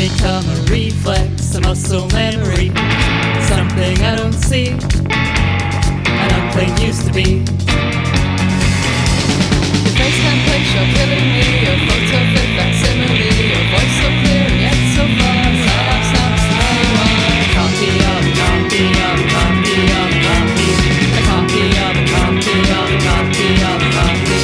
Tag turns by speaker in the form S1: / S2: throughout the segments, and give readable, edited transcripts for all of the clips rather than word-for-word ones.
S1: become a reflex, a muscle memory, something I don't see, an unclean used to be. Your face template, you're killing me, your photo fit facsimile, your voice so clear yet so far, silence stops anyone. I can't be up, can't be up, can't be up, can't be. I can't be up, can't be up, can't be up, can't be.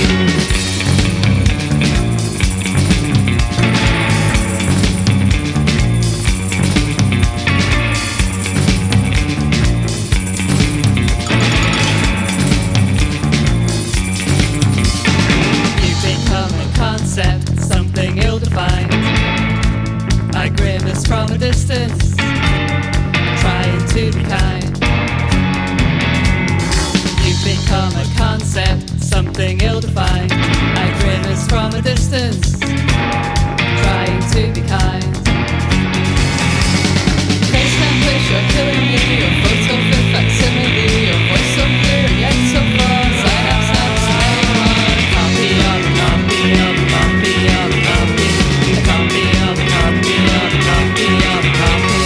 S1: Something ill-defined. I grimace from a distance, trying to be kind. You've become a concept, something ill-defined. I grimace from a distance, trying to be kind. Face template, you're killing me, your photo fit facsimile, your voice so clear yet so far, synapse snaps anyone. Can't be up, can't be up, can't be up, can't be. I can't be up, can't be up, can't be up, can't be.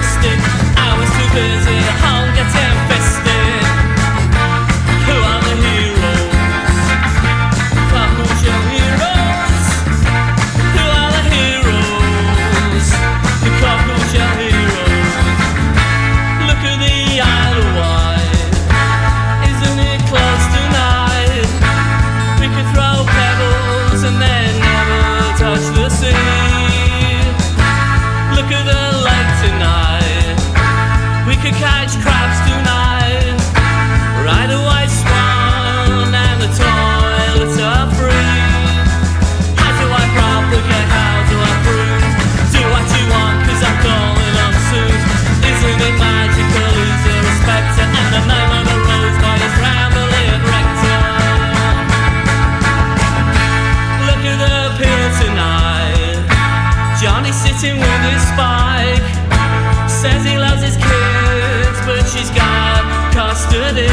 S1: twisted. I was too busy at home getting fisted. Who are the heroes? Couple show heroes. Who are the heroes? The couple show heroes. Look at the Isle of Wight. Isn't it close tonight? We could throw pebbles and then never touch the sea. Look at the lake tonight. We could catch crabs tonight. Ride a white swan and the toilets are free. How do I propagate? How do I prove? Do what you want cause I'm calling on soon. Isn't it magical? Is there a spectre? And the name of the rose by his rambling rector. Look at the pier tonight. Johnny's sitting with his spike. Says he loves his kids, but she's got custody.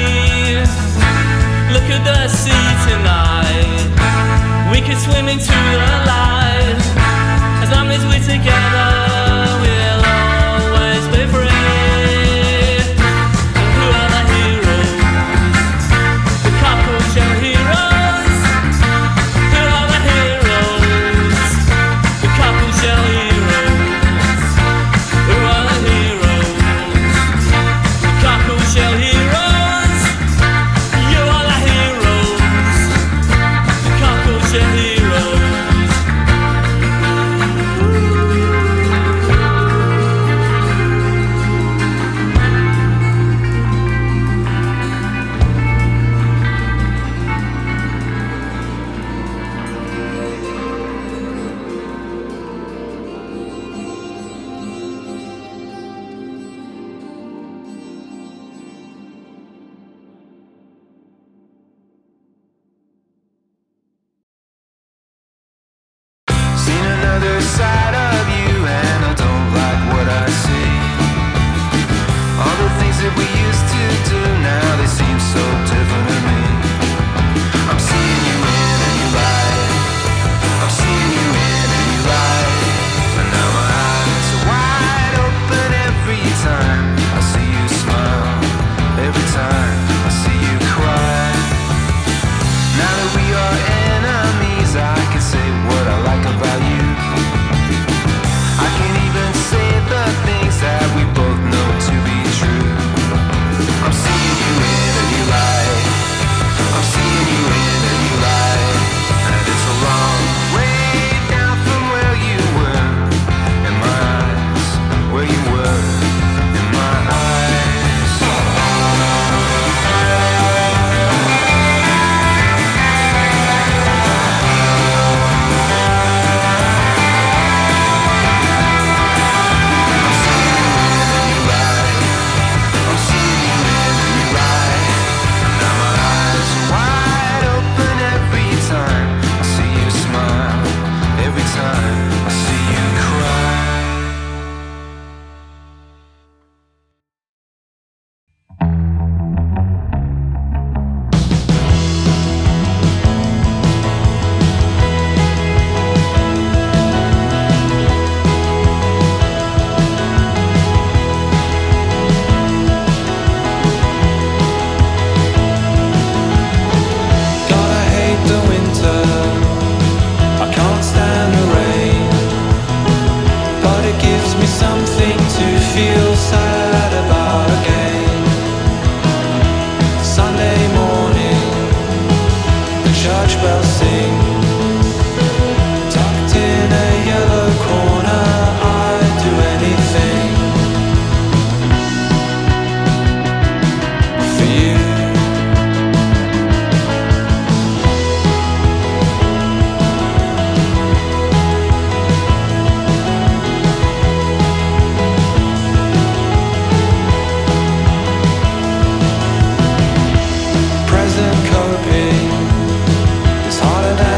S1: Look at the sea tonight. We could swim into the light. As long as we're together, we'll always be free. And who are the heroes? The couple show heroes. Who are the heroes? The couple show heroes. Who are the heroes? The couple show heroes. You are the heroes. The couple show heroes.
S2: Seen another side of you and I don't like what I see. All the things that we used to do now, they seem so different to me. I'm seeing you in a new light. I'm seeing you in a new light. And now my eyes are wide open every time I see you smile. Every time I see you cry. Now that we are enemies, I can say what I like about you. I can even say the things that we both know to be true. I'm seeing you in a new light. I'm seeing you in a new light. And it's a long way down from where you were in my eyes. Where you were in my eyes. Present coping is harder than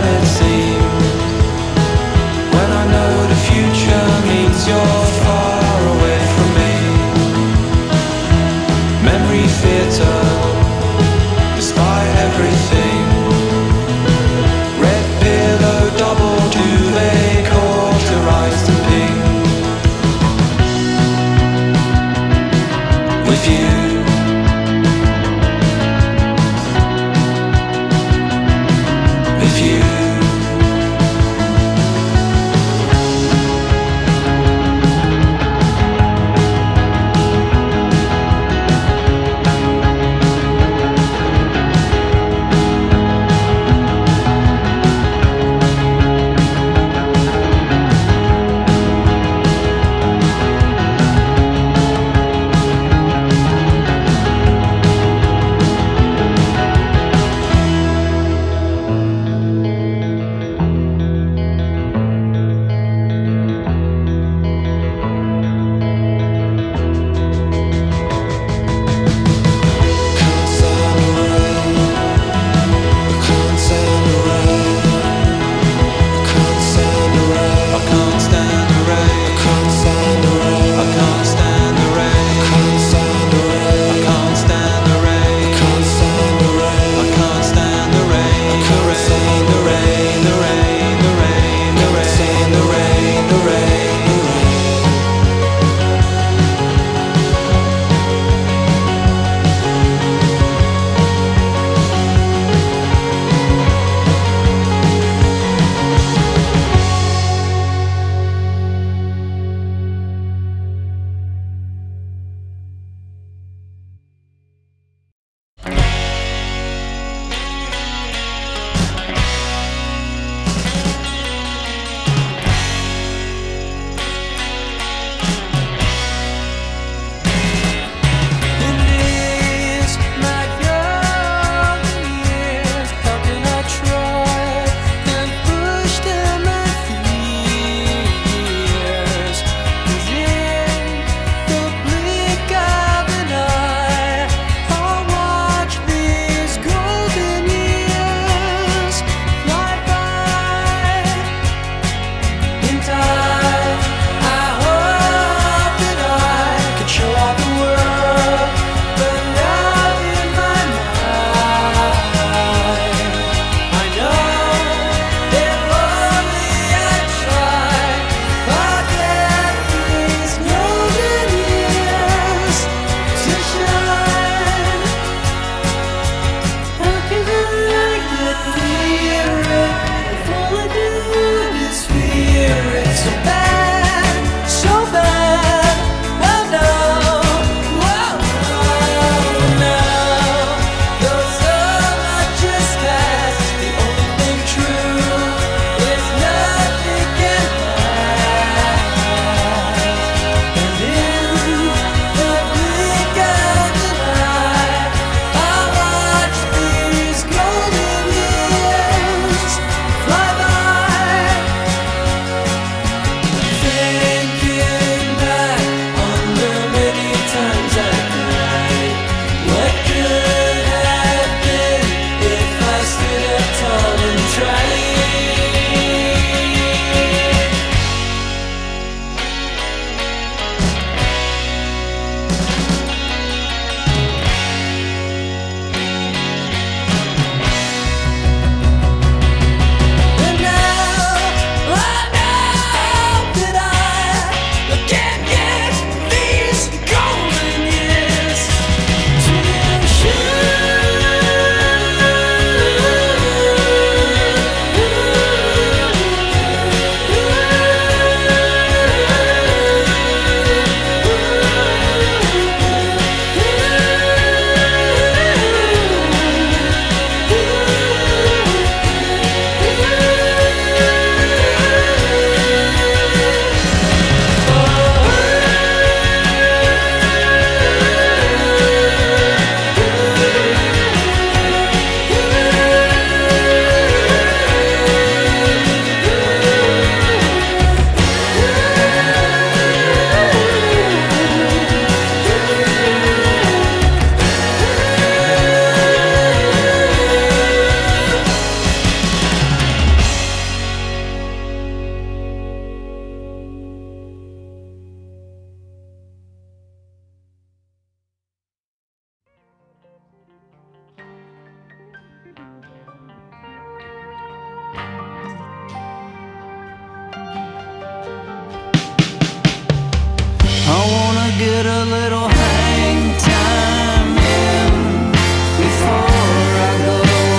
S2: I wanna get a little hang time in before I go.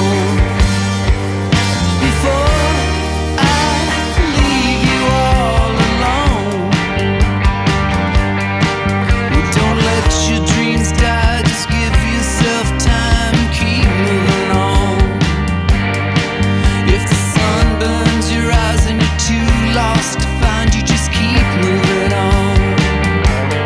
S2: Before I leave you all alone. Don't let your dreams die, just give yourself time, keep moving on. If the sun burns your eyes and you're too lost to find you, just keep moving on.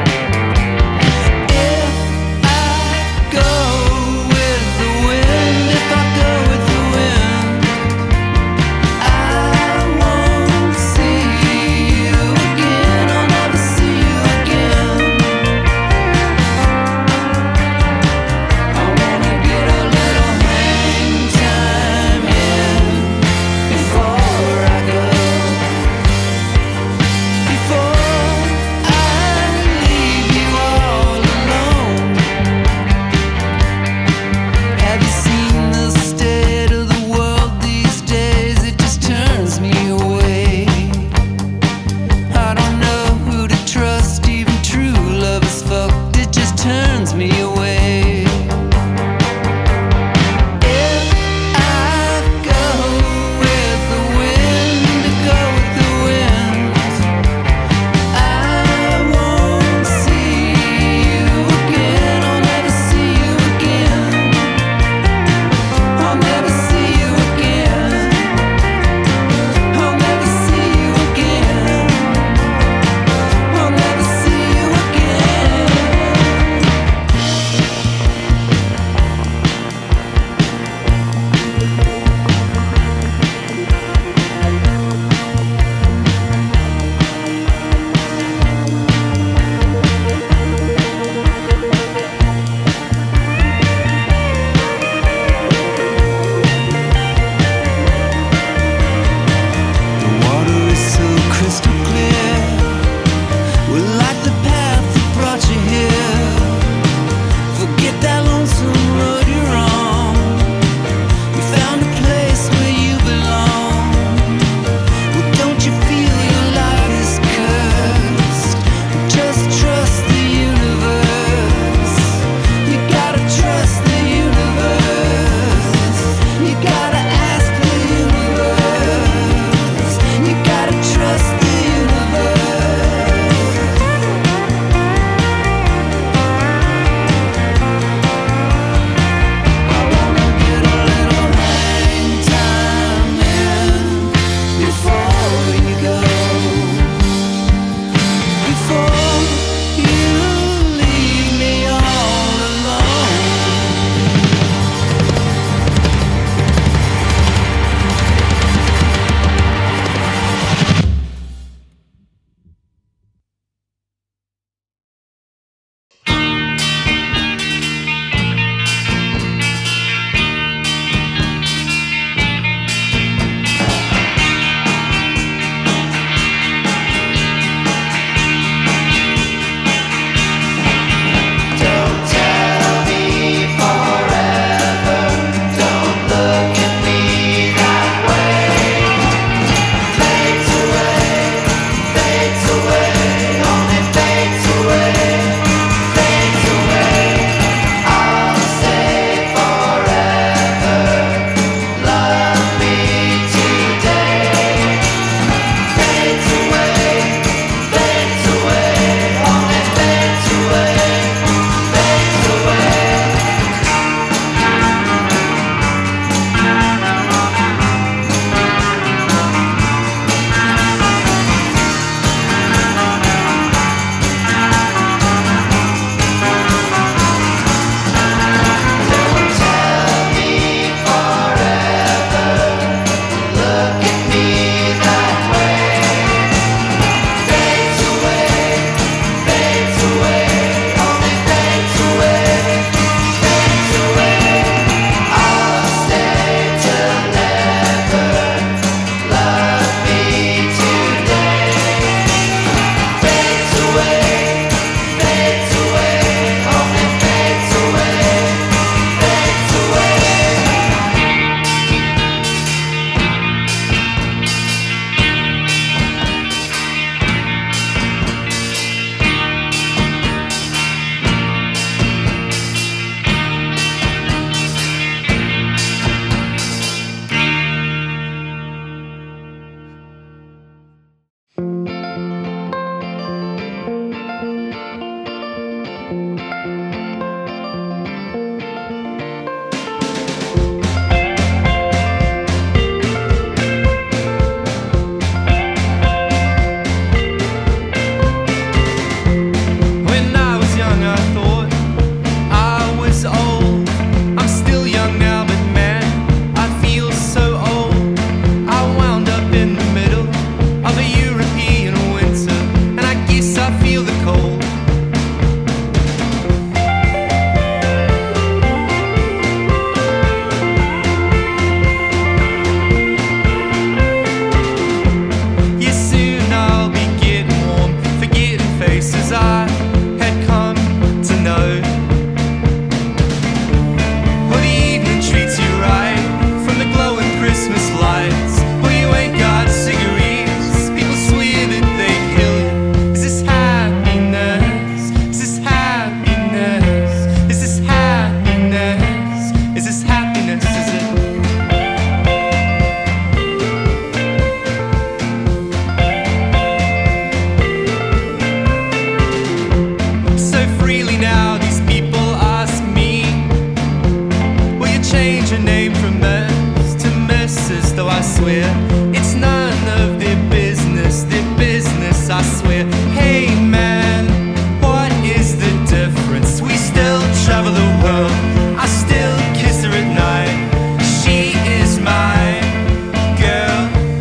S3: Hey man, what is the difference? We still travel the world, I still kiss her at night. She is my girl.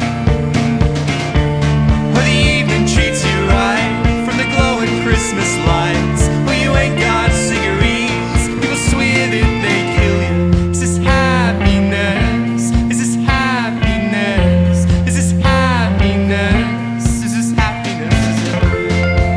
S3: Well, the evening treats you right, from the glowing Christmas lights. Well, you ain't got cigarettes, people swear that they kill you. Is this happiness? Is this happiness? Is this happiness? Is this happiness? Is it?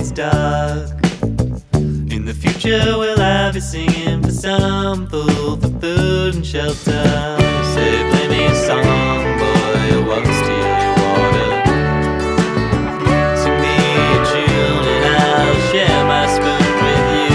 S3: always dark. In the future we'll have you singing for some food, for food and shelter. Say, play me a song, boy, I won't steal your water. Sing me a tune and I'll share my spoon with you.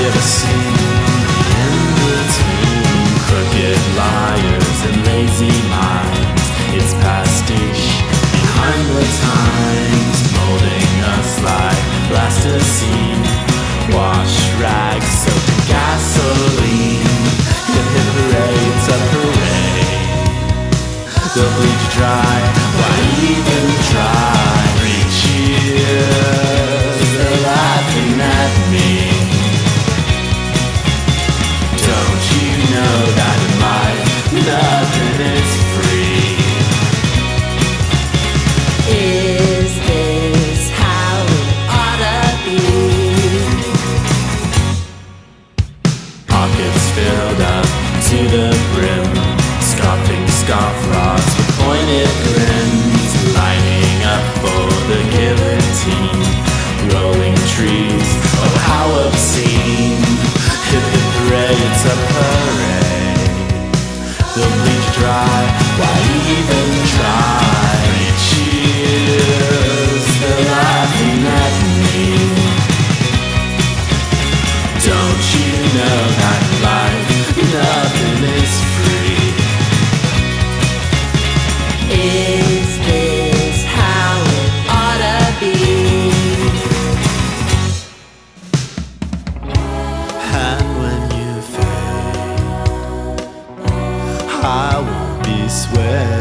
S3: you ever seen in between crooked liars and lazy minds? It's pastiche behind the times, molding us like plasticine. Wash rags, soap and gasoline. Hip hip hooray, it's a hooray. They'll bleed you dry, why even try? 3 cheers, they're laughing at me. Don't you know that in life nothing is free?
S1: Is this how it oughta be?
S3: Pockets filled up to the brim, scoffing scofflaws with pointed grins, lining up for the guillotine, rolling trees, oh how obscene. Hip hip hooray, it's a parade. They'll bleed you dry, why even try? 3 cheers, they're laughing at me. Don't you know that in life nothing is free?
S1: Is this how it oughta be?
S3: And when you fade, I won't be swayed.